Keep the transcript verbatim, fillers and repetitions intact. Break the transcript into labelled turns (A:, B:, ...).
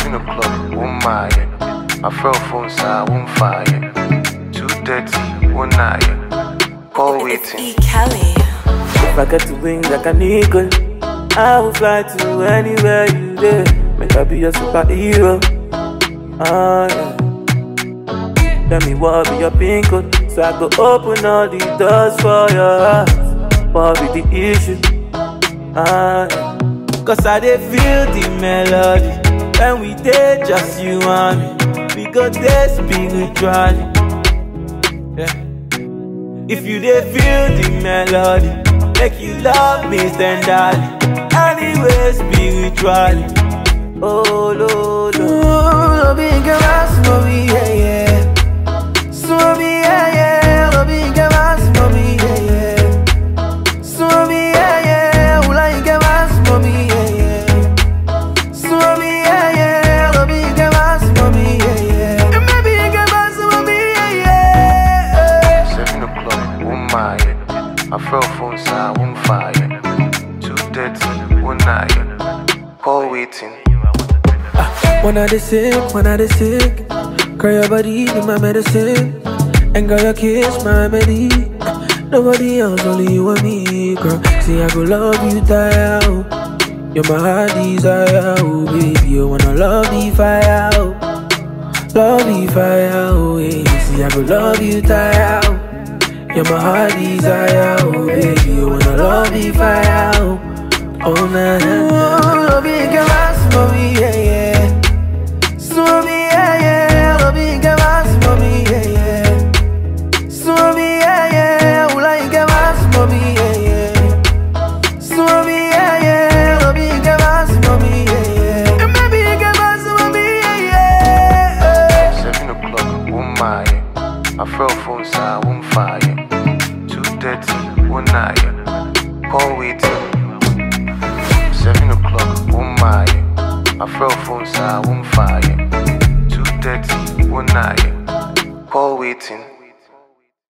A: Seven o'clock, one mile. My phone phone side, one fire. Two thirty, one night. Call waiting.
B: E. Kelly.
C: If I get to wings like an eagle, I will fly to anywhere you there. Make I be your superhero. Ah, yeah. Tell me what be your pin code, so I go open all the doors for your heart. What be the issue? Ah, yeah. Cause I dey feel the melody when we dey just you and me. We go dey spiritually, yeah. If you dey feel the melody, make you love me tenderly. Anyway, spiritually. Oh, Lord, Lord, big ass, mommy, yeah, yeah. So me, yeah, yeah. Love big ass, mommy, yeah, yeah. So me, yeah, yeah. Who like ass, mommy, yeah, yeah. So me, yeah, yeah. Love big ass, mommy, yeah, yeah. And maybe big ass, mommy, yeah, yeah.
A: Seven o'clock, one mile. My phone phone side, one fire. Two thirty, one night. Call waiting.
C: When I dey sick, when I dey sick, girl, your body be my medicine, and girl, your kiss my remedy. Nobody else, only you and me, girl. See, I go love you, die out. You're my heart desire, oh baby. You wanna love the fire, oh. Love the fire, oh yeah. See, I go love you, die out. You're my heart desire, oh baby. You wanna love the fire, oh. Oh nah, nah. Love you, girl, that's mommy, yeah, yeah. So me, yeah, yeah, love me, get ass, mommy, yeah, yeah. So me, yeah, yeah, who like get ass, mommy, yeah, yeah. So me, yeah, yeah, love me, get ass, mommy, yeah, yeah. And maybe get ass, mommy, yeah, yeah.
A: Seven o'clock, one mile. My phone phone side, one fire. Two thirty, one night. Call waiting.